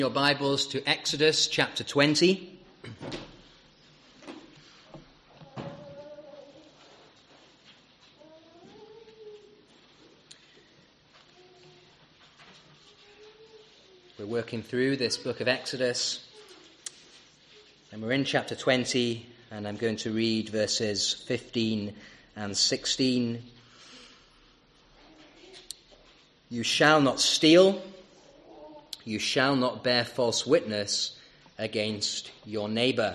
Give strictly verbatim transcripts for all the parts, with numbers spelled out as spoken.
Your Bibles to Exodus chapter twenty. We're working through this book of Exodus, and we're in chapter twenty, and I'm going to read verses fifteen and sixteen. You shall not steal. You shall not bear false witness against your neighbour.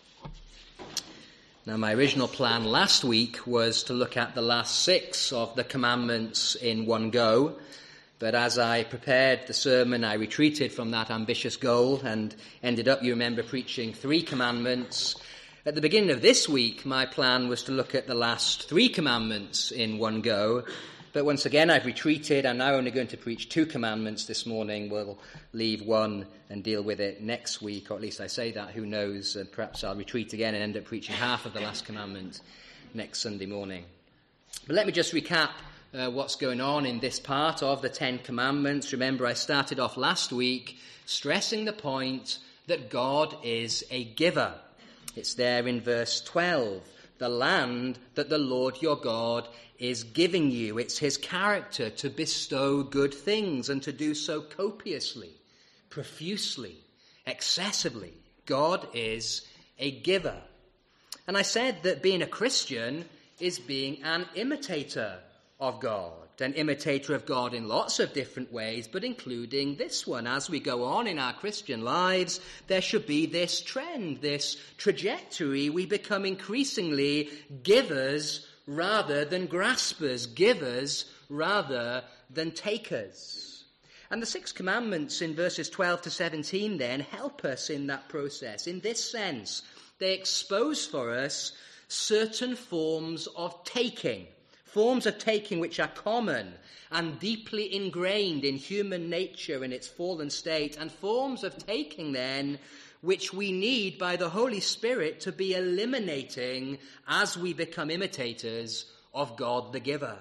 Now, my original plan last week was to look at the last six of the commandments in one go, but as I prepared the sermon, I retreated from that ambitious goal and ended up, you remember, preaching three commandments. At the beginning of this week, my plan was to look at the last three commandments in one go, but once again, I've retreated. I'm now only going to preach two commandments this morning. We'll leave one and deal with it next week, or at least I say that. Who knows? Uh, perhaps I'll retreat again and end up preaching half of the last commandment next Sunday morning. But let me just recap uh, what's going on in this part of the Ten Commandments. Remember, I started off last week stressing the point that God is a giver. It's there in verse twelve. The land that the Lord your God is giving you. It's his character to bestow good things and to do so copiously, profusely, excessively. God is a giver. And I said that being a Christian is being an imitator of God. An imitator of God in lots of different ways, but including this one. As we go on in our Christian lives, there should be this trend, this trajectory. We become increasingly givers rather than graspers, givers rather than takers. And the six commandments in verses twelve to seventeen then help us in that process. In this sense, they expose for us certain forms of taking. Forms of taking which are common and deeply ingrained in human nature in its fallen state, and forms of taking then which we need by the Holy Spirit to be eliminating as we become imitators of God the giver.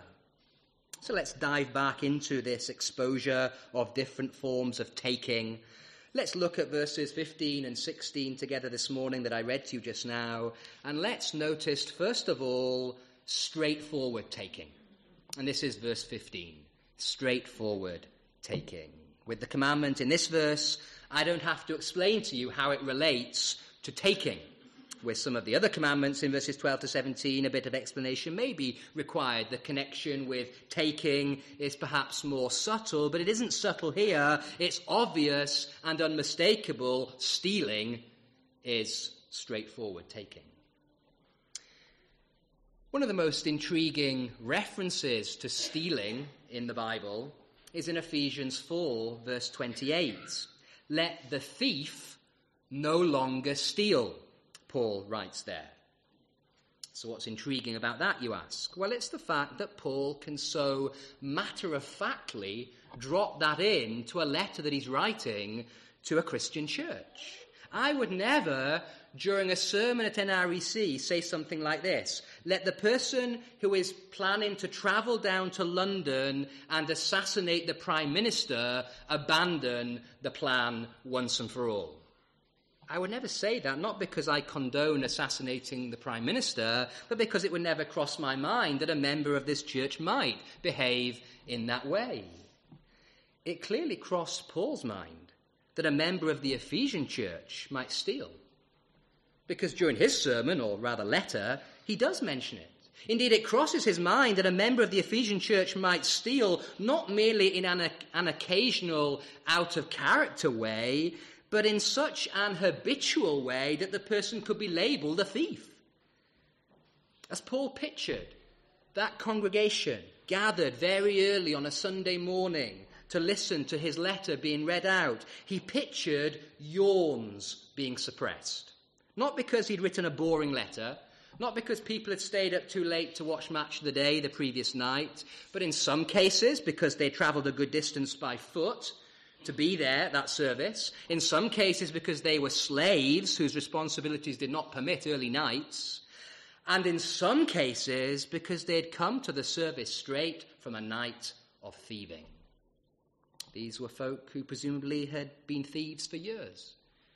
So let's dive back into this exposure of different forms of taking. Let's look at verses fifteen and sixteen together this morning that I read to you just now, and let's notice first of all straightforward taking. And this is verse fifteen. Straightforward taking. With the commandment in this verse, I don't have to explain to you how it relates to taking. With some of the other commandments in verses twelve to seventeen, a bit of explanation may be required. The connection with taking is perhaps more subtle, but it isn't subtle here. It's obvious and unmistakable. Stealing is straightforward taking. One of the most intriguing references to stealing in the Bible is in Ephesians four, verse twenty-eight. Let the thief no longer steal, Paul writes there. So what's intriguing about that, you ask? Well, it's the fact that Paul can so matter-of-factly drop that in to a letter that he's writing to a Christian church. I would never, during a sermon at N R E C, say something like this. Let the person who is planning to travel down to London and assassinate the Prime Minister abandon the plan once and for all. I would never say that, not because I condone assassinating the Prime Minister, but because it would never cross my mind that a member of this church might behave in that way. It clearly crossed Paul's mind that a member of the Ephesian church might steal. Because during his sermon, or rather letter, he does mention it. Indeed, it crosses his mind that a member of the Ephesian church might steal, not merely in an, an occasional out-of-character way, but in such an habitual way that the person could be labelled a thief. As Paul pictured that congregation gathered very early on a Sunday morning to listen to his letter being read out, he pictured yawns being suppressed. Not because he'd written a boring letter, not because people had stayed up too late to watch Match of the Day the previous night, but in some cases because they travelled a good distance by foot to be there at that service. In some cases because they were slaves whose responsibilities did not permit early nights. And in some cases because they had come to the service straight from a night of thieving. These were folk who presumably had been thieves for years.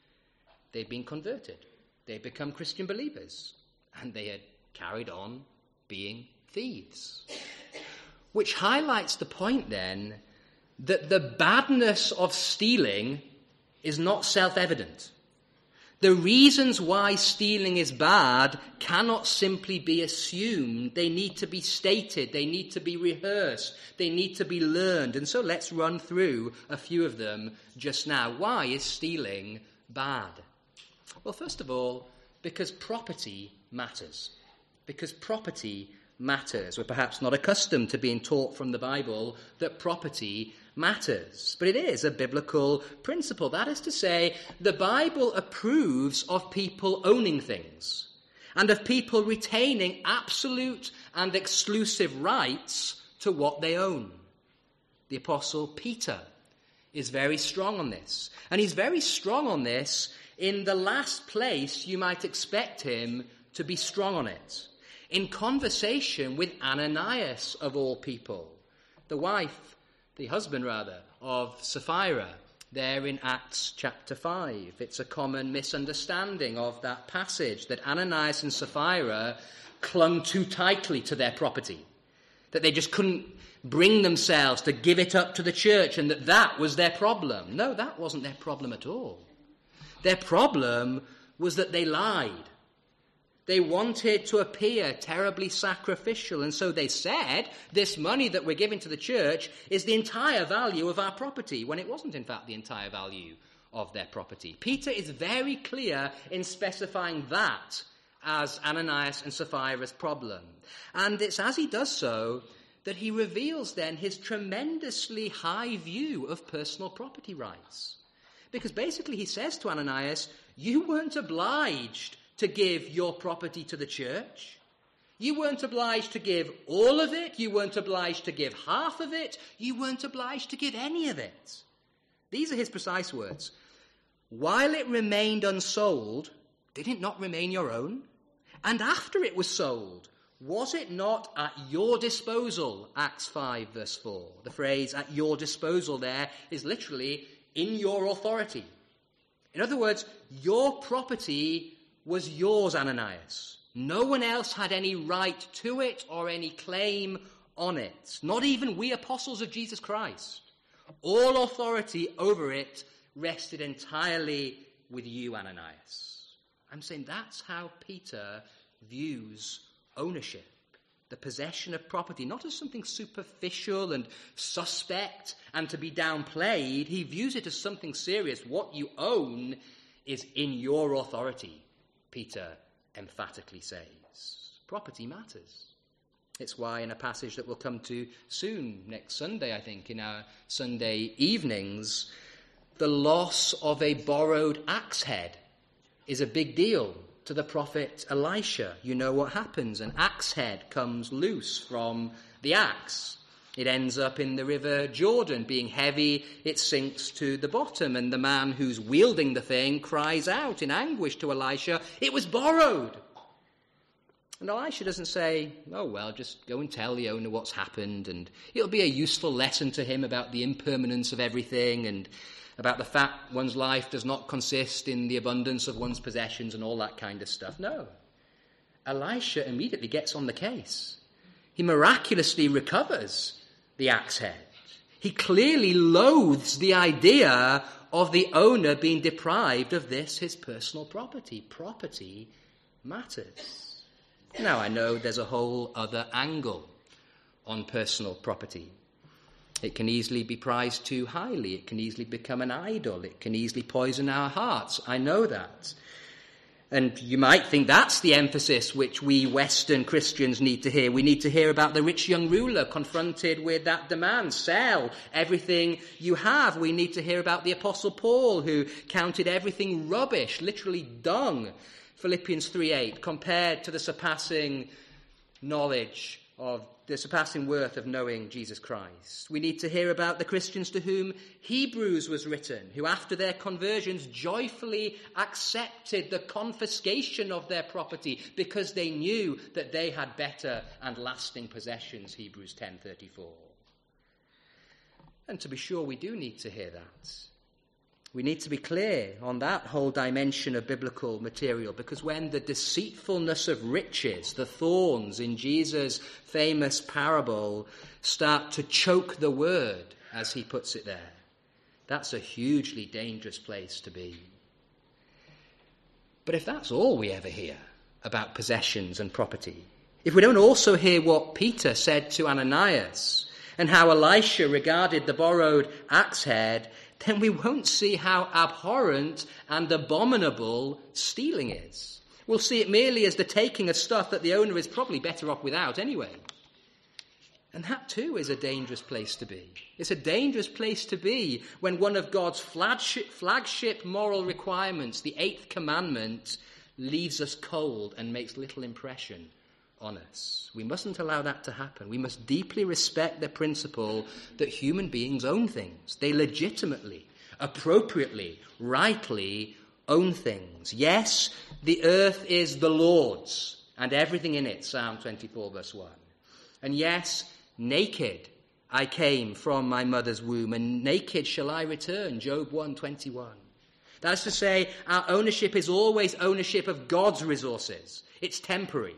They'd been converted. They'd become Christian believers. And they had carried on being thieves. Which highlights the point then that the badness of stealing is not self-evident. The reasons why stealing is bad cannot simply be assumed. They need to be stated. They need to be rehearsed. They need to be learned. And so let's run through a few of them just now. Why is stealing bad? Well, first of all, because property matters. Because property matters. We're perhaps not accustomed to being taught from the Bible that property matters. But it is a biblical principle. That is to say, the Bible approves of people owning things and of people retaining absolute and exclusive rights to what they own. The Apostle Peter is very strong on this. And he's very strong on this in the last place you might expect him to be strong on it. In conversation with Ananias, of all people, the wife, the husband rather, of Sapphira, there in Acts chapter five. It's a common misunderstanding of that passage that Ananias and Sapphira clung too tightly to their property, that they just couldn't bring themselves to give it up to the church and that that was their problem. No, that wasn't their problem at all. Their problem was that they lied. They wanted to appear terribly sacrificial, and so they said, this money that we're giving to the church is the entire value of our property, when it wasn't, in fact, the entire value of their property. Peter is very clear in specifying that as Ananias and Sapphira's problem. And it's as he does so that he reveals then his tremendously high view of personal property rights. Because basically he says to Ananias, you weren't obliged to give your property to the church. You weren't obliged to give all of it. You weren't obliged to give half of it. You weren't obliged to give any of it. These are his precise words. While it remained unsold, did it not remain your own? And after it was sold, was it not at your disposal? Acts five verse four. The phrase at your disposal there is literally in your authority. In other words, your property was yours, Ananias. No one else had any right to it or any claim on it. Not even we apostles of Jesus Christ. All authority over it rested entirely with you, Ananias. I'm saying that's how Peter views ownership, the possession of property, not as something superficial and suspect and to be downplayed. He views it as something serious. What you own is in your authority, Peter emphatically says. Property matters. It's why in a passage that we'll come to soon, next Sunday, I think, in our Sunday evenings, the loss of a borrowed axe head is a big deal to the prophet Elisha. You know what happens. An axe head comes loose from the axe. It ends up in the river Jordan. Being heavy, it sinks to the bottom. And the man who's wielding the thing cries out in anguish to Elisha, it was borrowed. And Elisha doesn't say, oh, well, just go and tell the owner what's happened. And it'll be a useful lesson to him about the impermanence of everything and about the fact one's life does not consist in the abundance of one's possessions and all that kind of stuff. No. Elisha immediately gets on the case. He miraculously recovers the axe head. He clearly loathes the idea of the owner being deprived of this, his personal property. Property matters. Now, I know there's a whole other angle on personal property. It can easily be prized too highly. It can easily become an idol. It can easily poison our hearts. I know that. And you might think that's the emphasis which we Western Christians need to hear. We need to hear about the rich young ruler confronted with that demand. Sell everything you have. We need to hear about the Apostle Paul, who counted everything rubbish, literally dung, Philippians three eight, compared to the surpassing knowledge of the surpassing worth of knowing Jesus Christ. We need to hear about the Christians to whom Hebrews was written, who after their conversions joyfully accepted the confiscation of their property because they knew that they had better and lasting possessions, Hebrews ten thirty-four. And to be sure, we do need to hear that. We need to be clear on that whole dimension of biblical material, because when the deceitfulness of riches, the thorns in Jesus' famous parable, start to choke the word, as he puts it there, that's a hugely dangerous place to be. But if that's all we ever hear about possessions and property, if we don't also hear what Peter said to Ananias and how Elisha regarded the borrowed axe head, then we won't see how abhorrent and abominable stealing is. We'll see it merely as the taking of stuff that the owner is probably better off without anyway. And that too is a dangerous place to be. It's a dangerous place to be when one of God's flagship, flagship moral requirements, the eighth commandment, leaves us cold and makes little impression on us. We mustn't allow that to happen. We must deeply respect the principle that human beings own things. They legitimately, appropriately, rightly own things. Yes, the earth is the Lord's and everything in it, Psalm twenty-four verse one. And yes, naked I came from my mother's womb, and naked shall I return, Job one twenty-one. That's to say, our ownership is always ownership of God's resources. It's temporary.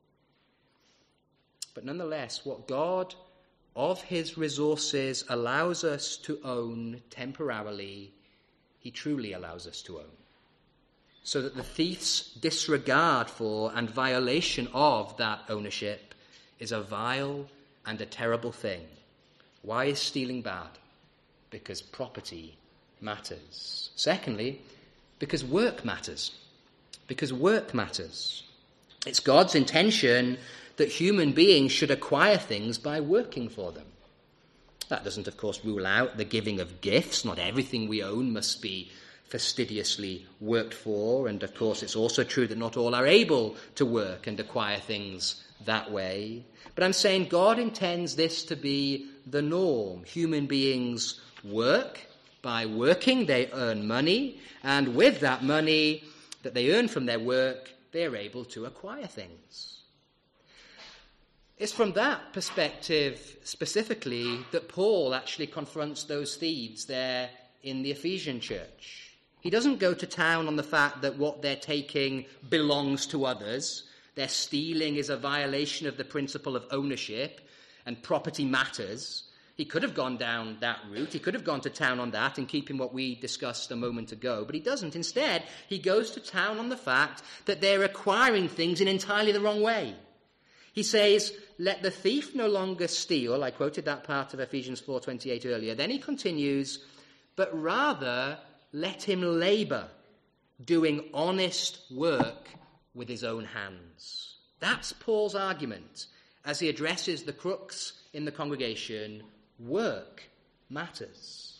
But nonetheless, what God of his resources allows us to own temporarily, he truly allows us to own. So that the thief's disregard for and violation of that ownership is a vile and a terrible thing. Why is stealing bad? Because property matters. Secondly, because work matters. Because work matters. It's God's intention that human beings should acquire things by working for them. That doesn't, of course, rule out the giving of gifts. Not everything we own must be fastidiously worked for. And, of course, it's also true that not all are able to work and acquire things that way. But I'm saying God intends this to be the norm. Human beings work. By working, they earn money. And with that money that they earn from their work, they're able to acquire things. It's from that perspective specifically that Paul actually confronts those thieves there in the Ephesian church. He doesn't go to town on the fact that what they're taking belongs to others. Their stealing is a violation of the principle of ownership and property matters. He could have gone down that route. He could have gone to town on that and keeping what we discussed a moment ago, but he doesn't. Instead, he goes to town on the fact that they're acquiring things in entirely the wrong way. He says, let the thief no longer steal. I quoted that part of Ephesians four twenty-eight earlier. Then he continues, but rather let him labor, doing honest work with his own hands. That's Paul's argument as he addresses the crooks in the congregation. Work matters.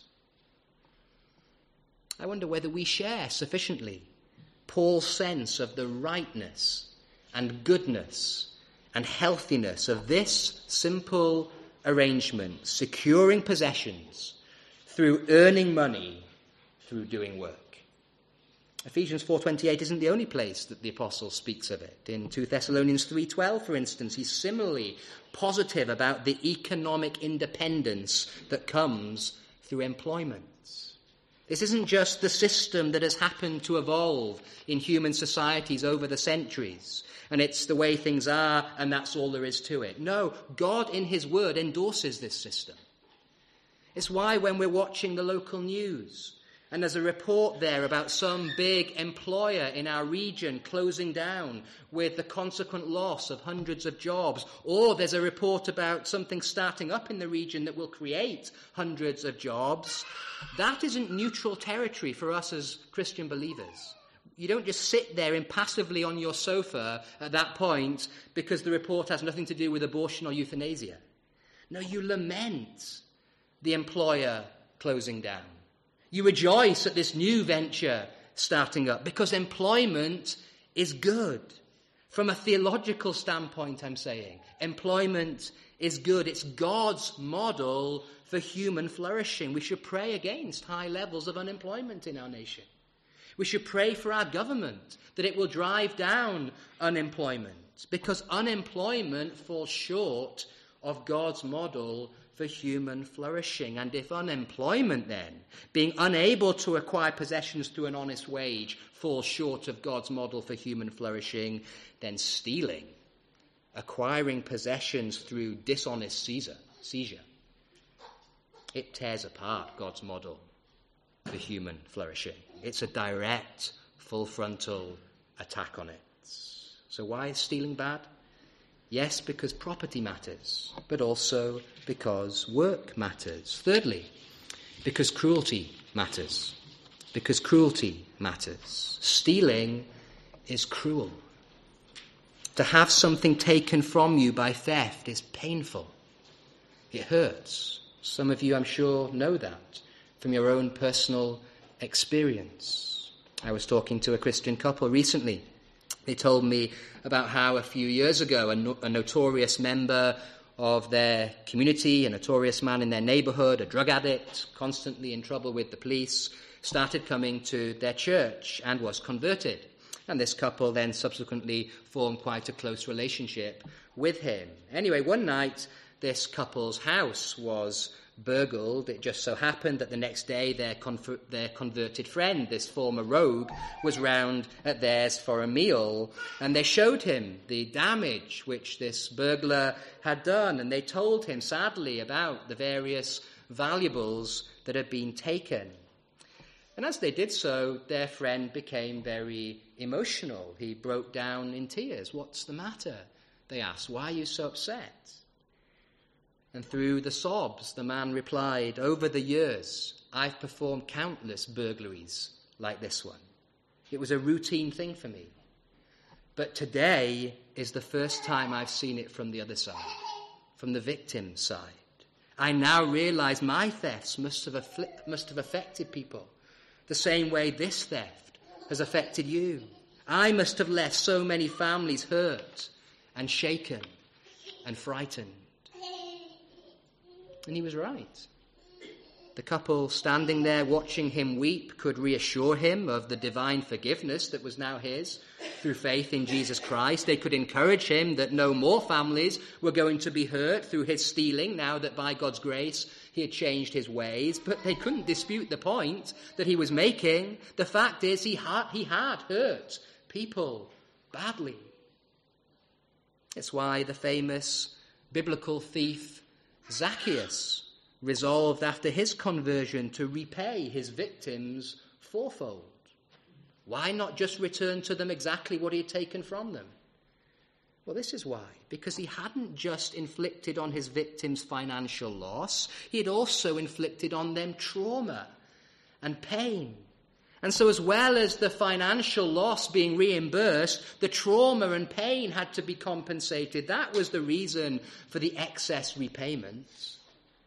I wonder whether we share sufficiently Paul's sense of the rightness and goodness and healthiness of this simple arrangement, securing possessions through earning money through doing work. Ephesians four twenty-eight isn't the only place that the apostle speaks of it. In Second Thessalonians three twelve, for instance, he's similarly positive about the economic independence that comes through employment. This isn't just the system that has happened to evolve in human societies over the centuries, and it's the way things are, and that's all there is to it. No, God in his word endorses this system. It's why when we're watching the local news, and there's a report there about some big employer in our region closing down with the consequent loss of hundreds of jobs, or there's a report about something starting up in the region that will create hundreds of jobs, that isn't neutral territory for us as Christian believers. You don't just sit there impassively on your sofa at that point because the report has nothing to do with abortion or euthanasia. No, you lament the employer closing down. You rejoice at this new venture starting up because employment is good. From a theological standpoint, I'm saying, employment is good. It's God's model for human flourishing. We should pray against high levels of unemployment in our nation. We should pray for our government that it will drive down unemployment, because unemployment falls short of God's model for human flourishing. And if unemployment then, being unable to acquire possessions through an honest wage, falls short of God's model for human flourishing, then stealing, acquiring possessions through dishonest seizure, seizure, it tears apart God's model for human flourishing. It's a direct, full frontal attack on it. So why is stealing bad? Yes, because property matters, but also because work matters. Thirdly, because cruelty matters. Because cruelty matters. Stealing is cruel. To have something taken from you by theft is painful. It hurts. Some of you, I'm sure, know that from your own personal experience. I was talking to a Christian couple recently. They told me about how a few years ago a, no- a notorious member of their community, a notorious man in their neighborhood, a drug addict, constantly in trouble with the police, started coming to their church and was converted. And this couple then subsequently formed quite a close relationship with him. Anyway, one night, this couple's house was burgled. It just so happened that the next day their, conver- their converted friend, this former rogue, was round at theirs for a meal, and they showed him the damage which this burglar had done, and they told him sadly about the various valuables that had been taken. And as they did so, their friend became very emotional. He broke down in tears. "What's the matter?" they asked. "Why are you so upset?" And through the sobs, the man replied, "Over the years, I've performed countless burglaries like this one. It was a routine thing for me. But today is the first time I've seen it from the other side, from the victim's side. I now realize my thefts must have, afflict, must have affected people the same way this theft has affected you. I must have left so many families hurt and shaken and frightened." And he was right. The couple standing there watching him weep could reassure him of the divine forgiveness that was now his through faith in Jesus Christ. They could encourage him that no more families were going to be hurt through his stealing, now that by God's grace he had changed his ways. But they couldn't dispute the point that he was making. The fact is he had, he had hurt people badly. It's why the famous biblical thief Zacchaeus resolved after his conversion to repay his victims fourfold. Why not just return to them exactly what he had taken from them? Well, this is why. Because he hadn't just inflicted on his victims financial loss, he had also inflicted on them trauma and pain. And so as well as the financial loss being reimbursed, the trauma and pain had to be compensated. That was the reason for the excess repayments.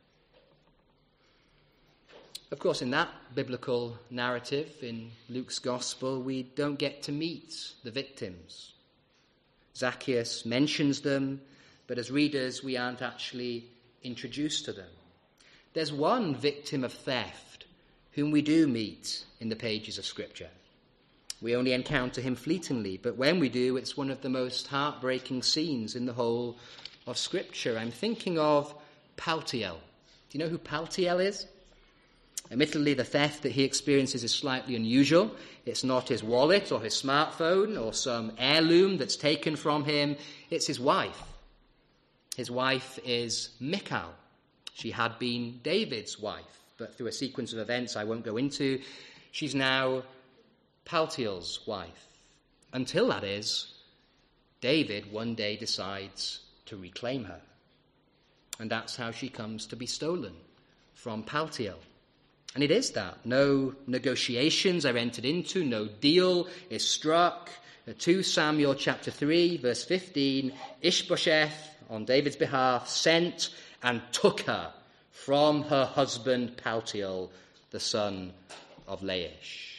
Of course, in that biblical narrative in Luke's Gospel, we don't get to meet the victims. Zacchaeus mentions them, but as readers, we aren't actually introduced to them. There's one victim of theft whom we do meet in the pages of Scripture. We only encounter him fleetingly, but when we do, it's one of the most heartbreaking scenes in the whole of Scripture. I'm thinking of Paltiel. Do you know who Paltiel is? Admittedly, the theft that he experiences is slightly unusual. It's not his wallet or his smartphone or some heirloom that's taken from him. It's his wife. His wife is Michal. She had been David's wife, but through a sequence of events I won't go into, she's now Paltiel's wife. Until, that is, David one day decides to reclaim her. And that's how she comes to be stolen from Paltiel. And it is that. No negotiations are entered into, no deal is struck. Second Samuel chapter three, verse fifteen, Ishbosheth, on David's behalf, sent and took her from her husband Paltiel, the son of Laish.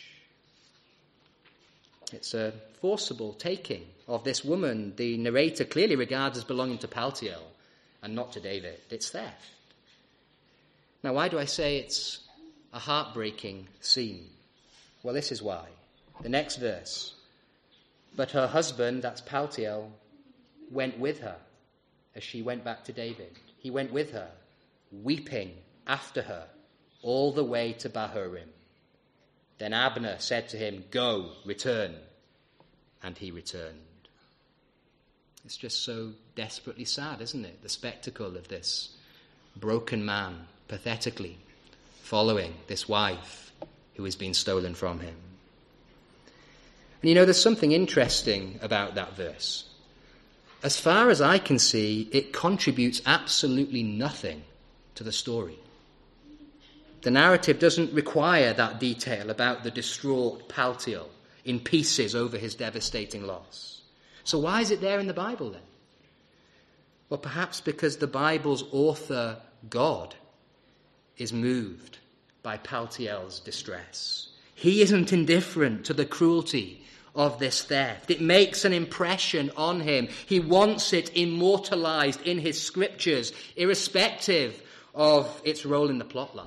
It's a forcible taking of this woman the narrator clearly regards as belonging to Paltiel and not to David. It's theft. Now, why do I say it's a heartbreaking scene? Well, this is why. The next verse. But her husband, that's Paltiel, went with her as she went back to David. He went with her weeping after her all the way to Bahurim. Then Abner said to him, "Go, return." And he returned. It's just so desperately sad, isn't it? The spectacle of this broken man pathetically following this wife who has been stolen from him. And you know, there's something interesting about that verse. As far as I can see, it contributes absolutely nothing to the story. The narrative doesn't require that detail about the distraught Paltiel in pieces over his devastating loss. So why is it there in the Bible then? Well, perhaps because the Bible's author, God, is moved by Paltiel's distress. He isn't indifferent to the cruelty of this theft. It makes an impression on him. He wants it immortalized in his scriptures, irrespective of its role in the plotline.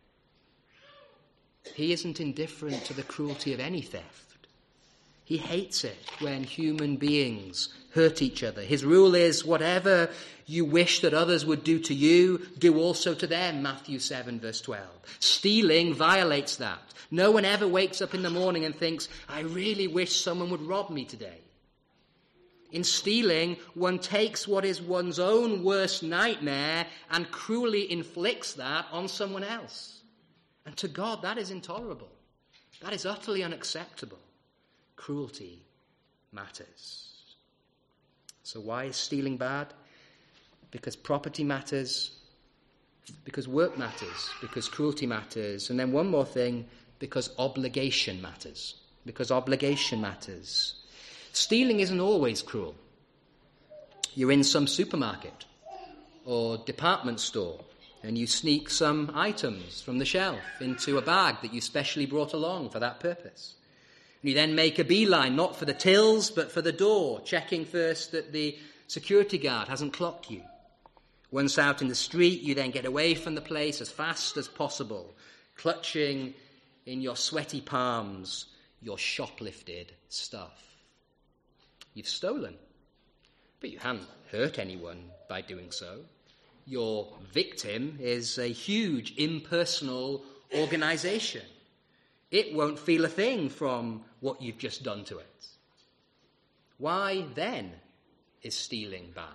He isn't indifferent to the cruelty of any theft. He hates it when human beings hurt each other. His rule is, whatever you wish that others would do to you, do also to them, Matthew seven, verse twelve. Stealing violates that. No one ever wakes up in the morning and thinks, I really wish someone would rob me today. In stealing, one takes what is one's own worst nightmare and cruelly inflicts that on someone else. And to God, that is intolerable. That is utterly unacceptable. Cruelty matters. So why is stealing bad? Because property matters, because work matters, because cruelty matters, and then one more thing, because obligation matters. Because obligation matters. Stealing isn't always cruel. You're in some supermarket or department store and you sneak some items from the shelf into a bag that you specially brought along for that purpose. You then make a beeline, not for the tills, but for the door, checking first that the security guard hasn't clocked you. Once out in the street, you then get away from the place as fast as possible, clutching in your sweaty palms your shoplifted stuff. You've stolen, but you haven't hurt anyone by doing so. Your victim is a huge impersonal organization. It won't feel a thing from what you've just done to it. Why then is stealing bad?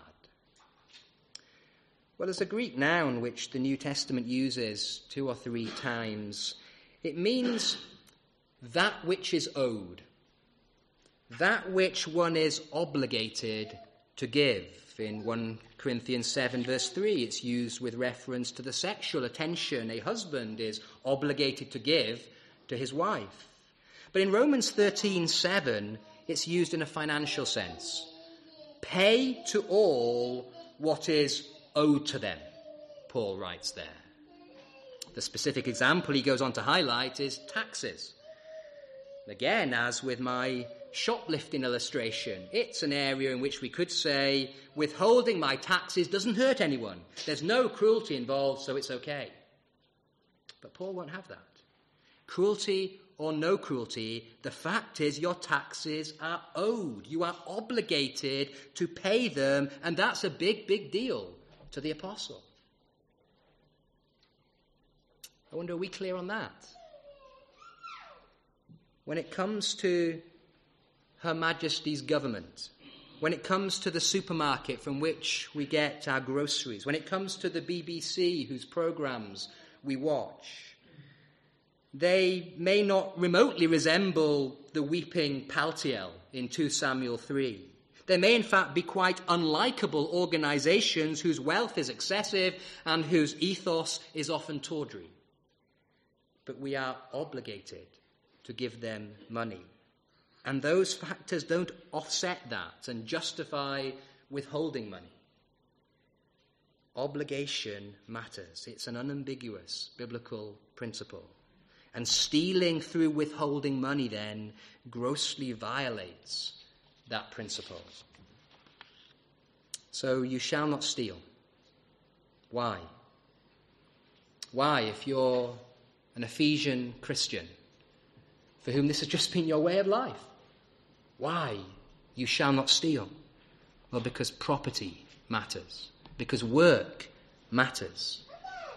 Well, there's a Greek noun which the New Testament uses two or three times. It means that which is owed, that which one is obligated to give. In First Corinthians seven, verse three, it's used with reference to the sexual attention a husband is obligated to give to his wife. But in Romans thirteen, seven, it's used in a financial sense. Pay to all what is owed to them, Paul writes there. The specific example he goes on to highlight is taxes. Again, as with my shoplifting illustration, it's an area in which we could say, withholding my taxes doesn't hurt anyone. There's no cruelty involved, so it's okay. But Paul won't have that. Cruelty or no cruelty, the fact is your taxes are owed. You are obligated to pay them, and that's a big, big deal to the apostle. I wonder, are we clear on that? When it comes to Her Majesty's government, when it comes to the supermarket from which we get our groceries, when it comes to the B B C whose programmes we watch, they may not remotely resemble the weeping Paltiel in Second Samuel three. They may in fact be quite unlikable organisations whose wealth is excessive and whose ethos is often tawdry. But we are obligated to give them money. And those factors don't offset that and justify withholding money. Obligation matters. It's an unambiguous biblical principle. And stealing through withholding money then grossly violates that principle. So you shall not steal. Why? Why, if you're an Ephesian Christian for whom this has just been your way of life? Why you shall not steal? Well, because property matters. Because work matters.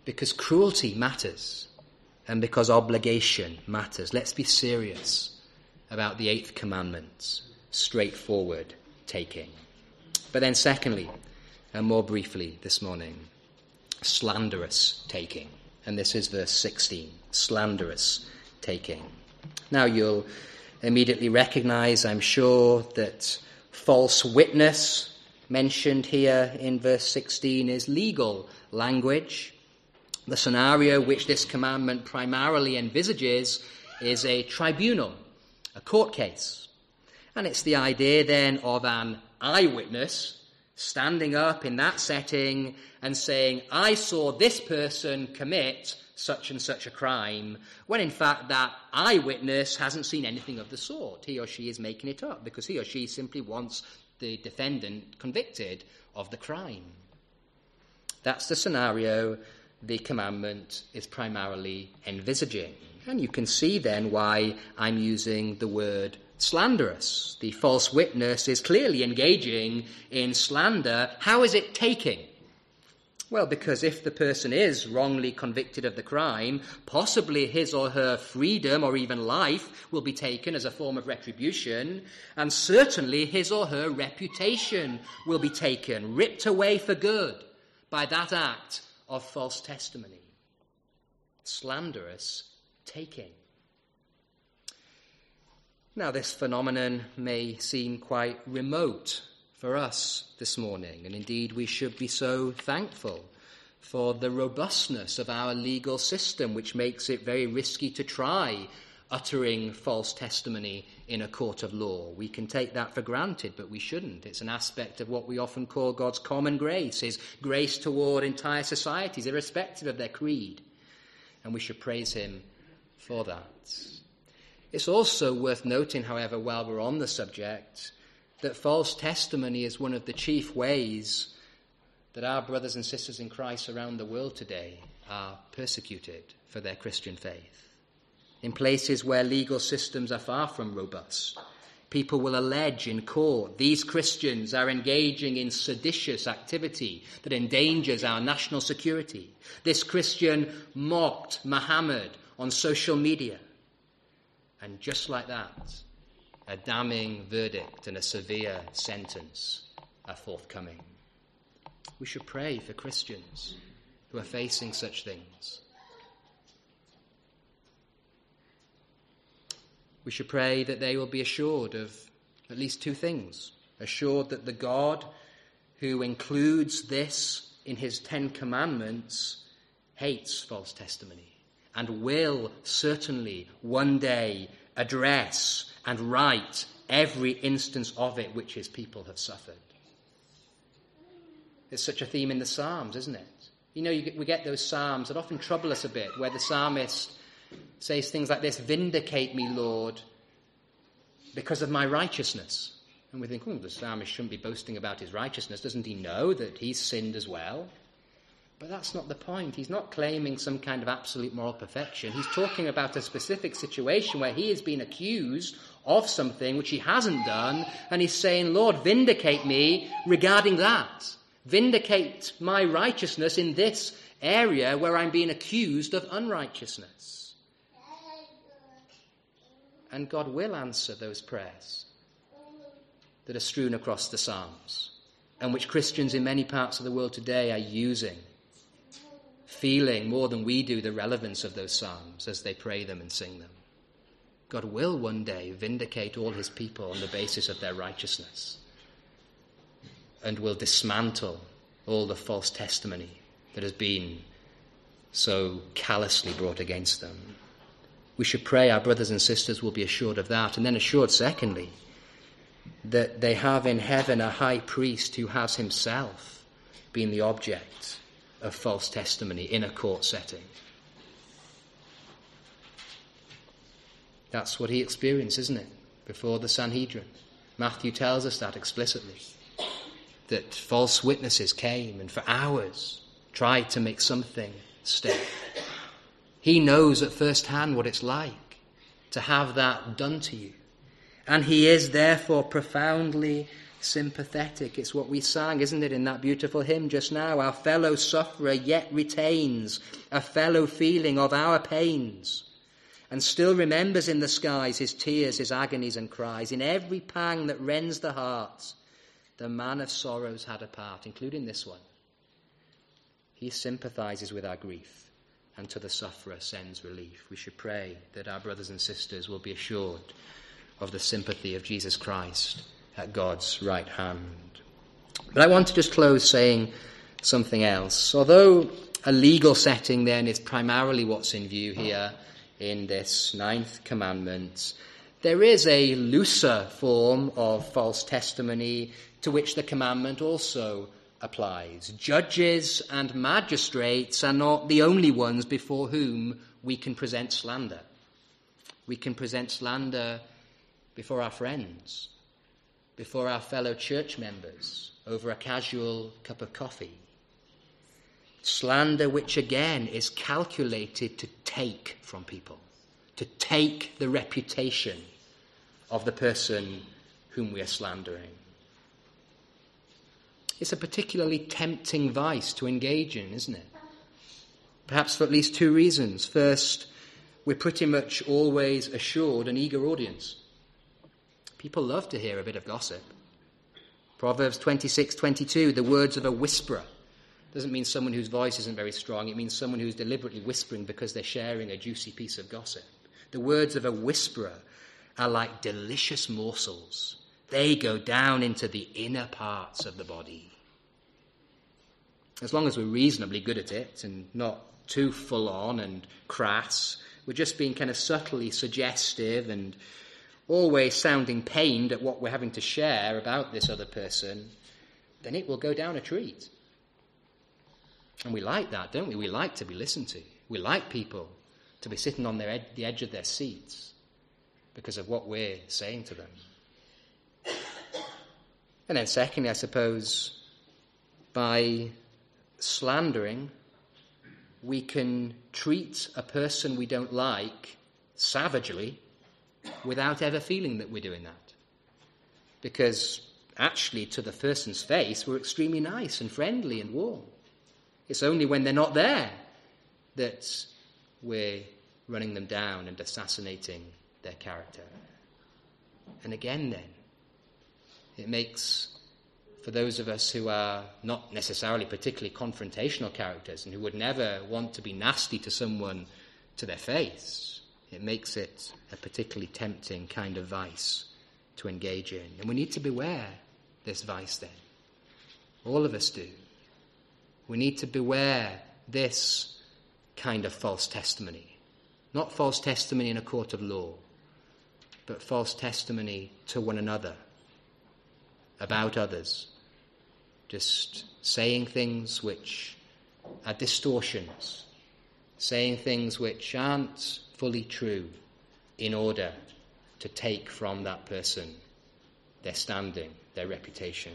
because cruelty matters and because obligation matters. Let's be serious about the eighth commandment, straightforward taking. But then secondly, and more briefly this morning, slanderous taking. And this is verse sixteen, slanderous taking. Now you'll immediately recognize, I'm sure, that false witness mentioned here in verse sixteen is legal language. The scenario which this commandment primarily envisages is a tribunal, a court case. And it's the idea then of an eyewitness standing up in that setting and saying, I saw this person commit such and such a crime, when in fact that eyewitness hasn't seen anything of the sort. He or she is making it up because he or she simply wants the defendant convicted of the crime. That's the scenario the commandment is primarily envisaging. And you can see then why I'm using the word slanderous. The false witness is clearly engaging in slander. How is it taking? Well, because if the person is wrongly convicted of the crime, possibly his or her freedom or even life will be taken as a form of retribution, and certainly his or her reputation will be taken, ripped away for good by that act of false testimony. Slanderous taking. Now, this phenomenon may seem quite remote for us this morning, and indeed we should be so thankful for the robustness of our legal system, which makes it very risky to try uttering false testimony in a court of law. We can take that for granted, but we shouldn't. It's an aspect of what we often call God's common grace, his grace toward entire societies, irrespective of their creed. And we should praise him for that. It's also worth noting, however, while we're on the subject, that false testimony is one of the chief ways that our brothers and sisters in Christ around the world today are persecuted for their Christian faith. In places where legal systems are far from robust, people will allege in court these Christians are engaging in seditious activity that endangers our national security. This Christian mocked Muhammad on social media. And just like that, a damning verdict and a severe sentence are forthcoming. We should pray for Christians who are facing such things. We should pray that they will be assured of at least two things. Assured that the God who includes this in his Ten Commandments hates false testimony and will certainly one day address and right every instance of it which his people have suffered. There's such a theme in the Psalms, isn't it? You know, you get, we get those Psalms that often trouble us a bit, where the psalmist says things like this, "Vindicate me, Lord, because of my righteousness." And we think, oh, the psalmist shouldn't be boasting about his righteousness. Doesn't he know that he's sinned as well? But that's not the point. He's not claiming some kind of absolute moral perfection. He's talking about a specific situation where he has been accused of something which he hasn't done, and he's saying, Lord, vindicate me regarding that. Vindicate my righteousness in this area where I'm being accused of unrighteousness. And God will answer those prayers that are strewn across the Psalms, and which Christians in many parts of the world today are using, feeling more than we do the relevance of those Psalms as they pray them and sing them. God will one day vindicate all his people on the basis of their righteousness, and will dismantle all the false testimony that has been so callously brought against them. We should pray our brothers and sisters will be assured of that, and then assured, secondly, that they have in heaven a high priest who has himself been the object of false testimony in a court setting. That's what he experienced, isn't it, before the Sanhedrin? Matthew tells us that explicitly, that false witnesses came and for hours tried to make something stick. He knows at first hand what it's like to have that done to you. And he is therefore profoundly sympathetic. It's what we sang, isn't it, in that beautiful hymn just now? Our fellow sufferer yet retains a fellow feeling of our pains, and still remembers in the skies his tears, his agonies and cries. In every pang that rends the heart, the man of sorrows had a part, including this one. He sympathizes with our grief, and to the sufferer sends relief. We should pray that our brothers and sisters will be assured of the sympathy of Jesus Christ at God's right hand. But I want to just close saying something else. Although a legal setting then is primarily what's in view here in this ninth commandment, there is a looser form of false testimony to which the commandment also applies. Judges and magistrates are not the only ones before whom we can present slander. We can present slander before our friends, before our fellow church members, over a casual cup of coffee. Slander which again is calculated to take from people, to take the reputation of the person whom we are slandering. It's a particularly tempting vice to engage in, isn't it? Perhaps for at least two reasons. First, we're pretty much always assured an eager audience. People love to hear a bit of gossip. Proverbs twenty-six twenty-two, the words of a whisperer. Doesn't mean someone whose voice isn't very strong. It means someone who's deliberately whispering because they're sharing a juicy piece of gossip. The words of a whisperer are like delicious morsels. They go down into the inner parts of the body. As long as we're reasonably good at it and not too full on and crass, we're just being kind of subtly suggestive and always sounding pained at what we're having to share about this other person, then it will go down a treat. And we like that, don't we? We like to be listened to. We like people to be sitting on their ed- the edge of their seats because of what we're saying to them. And then secondly, I suppose, by slandering, we can treat a person we don't like savagely without ever feeling that we're doing that. Because actually, to the person's face, we're extremely nice and friendly and warm. It's only when they're not there that we're running them down and assassinating their character. And again then, it makes, for those of us who are not necessarily particularly confrontational characters and who would never want to be nasty to someone to their face, it makes it a particularly tempting kind of vice to engage in. And we need to beware this vice then. All of us do. We need to beware this kind of false testimony. Not false testimony in a court of law, but false testimony to one another, about others. Just saying things which are distortions, saying things which aren't fully true in order to take from that person their standing, their reputation.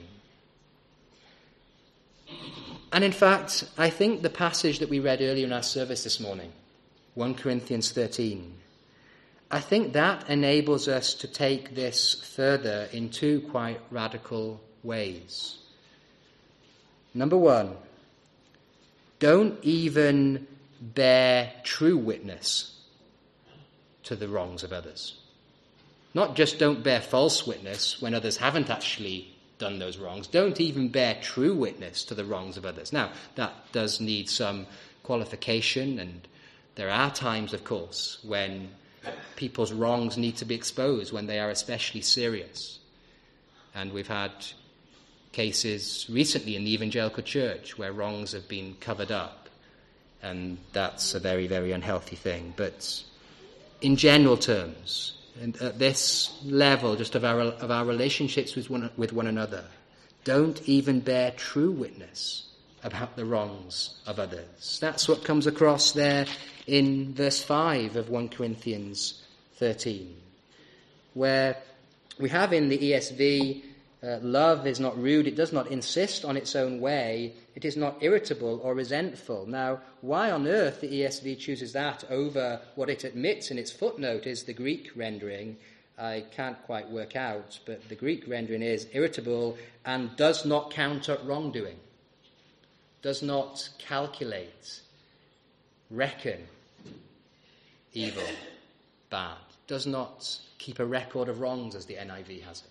And in fact, I think the passage that we read earlier in our service this morning, First Corinthians thirteen, I think that enables us to take this further in two quite radical ways. Number one, don't even bear true witness to the wrongs of others. Not just don't bear false witness when others haven't actually done those wrongs. Don't even bear true witness to the wrongs of others. Now, that does need some qualification, and there are times, of course, when people's wrongs need to be exposed, when they are especially serious. And we've had cases recently in the evangelical church where wrongs have been covered up, and that's a very, very unhealthy thing. But in general terms, and at this level just of our of our relationships with one, with one another, don't even bear true witness about the wrongs of others. That's what comes across there in verse five of First Corinthians thirteen, where we have in the E S V, uh, love is not rude, it does not insist on its own way, it is not irritable or resentful. Now, why on earth the E S V chooses that over what it admits in its footnote is the Greek rendering, I can't quite work out, but the Greek rendering is irritable and does not count up wrongdoing, does not calculate, reckon evil, bad, does not keep a record of wrongs, as the N I V has it.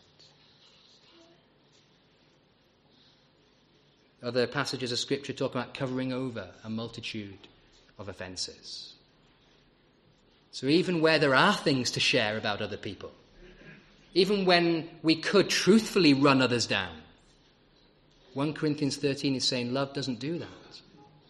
Other passages of Scripture talk about covering over a multitude of offences. So even where there are things to share about other people, even when we could truthfully run others down, First Corinthians thirteen is saying love doesn't do that.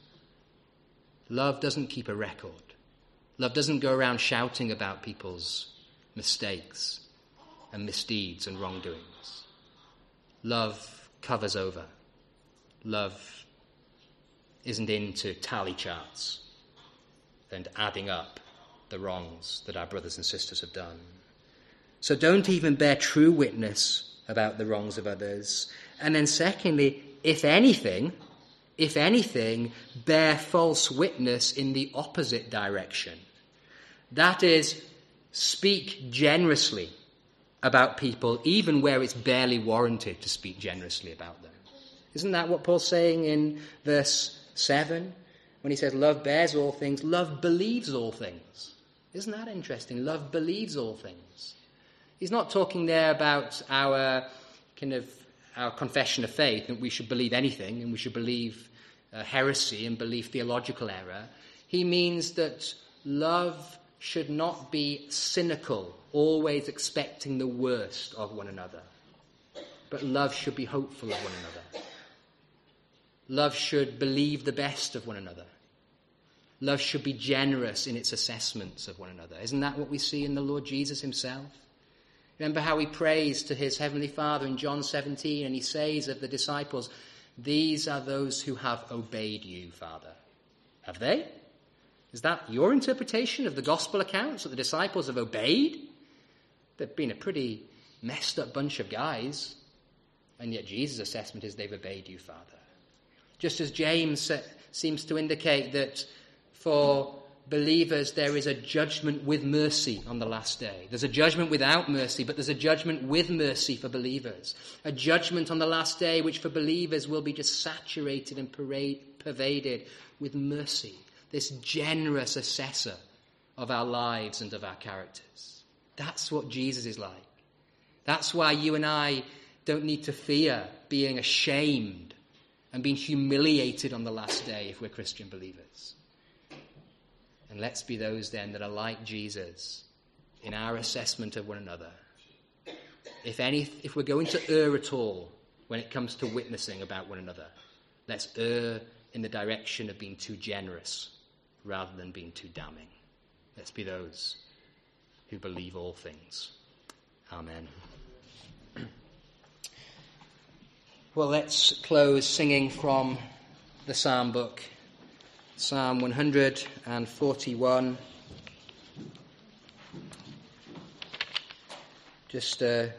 Love doesn't keep a record. Love doesn't go around shouting about people's mistakes and misdeeds and wrongdoings. Love covers over. Love isn't into tally charts and adding up the wrongs that our brothers and sisters have done. So don't even bear true witness about the wrongs of others. And then secondly, if anything, if anything, bear false witness in the opposite direction. That is, speak generously about people, even where it's barely warranted to speak generously about them. Isn't that what Paul's saying in verse seven? When he says, love bears all things, love believes all things. Isn't that interesting? Love believes all things. He's not talking there about our kind of our confession of faith, that we should believe anything and we should believe uh, heresy and believe theological error. He means that love should not be cynical, always expecting the worst of one another. But love should be hopeful of one another. Love should believe the best of one another. Love should be generous in its assessments of one another. Isn't that what we see in the Lord Jesus himself? Remember how he prays to his heavenly Father in John seventeen, and he says of the disciples, these are those who have obeyed you, Father. Have they? Is that your interpretation of the gospel accounts, that the disciples have obeyed? They've been a pretty messed up bunch of guys, and yet Jesus' assessment is they've obeyed you, Father. Just as James seems to indicate that for believers there is a judgment with mercy on the last day. There's a judgment without mercy, but there's a judgment with mercy for believers. A judgment on the last day which for believers will be just saturated and pervaded with mercy. This generous assessor of our lives and of our characters. That's what Jesus is like. That's why you and I don't need to fear being ashamed and being humiliated on the last day if we're Christian believers. And let's be those then that are like Jesus in our assessment of one another. If any, if we're going to err at all when it comes to witnessing about one another, let's err in the direction of being too generous rather than being too damning. Let's be those who believe all things. Amen. Well, let's close singing from the Psalm book. Psalm one hundred forty-one. Just a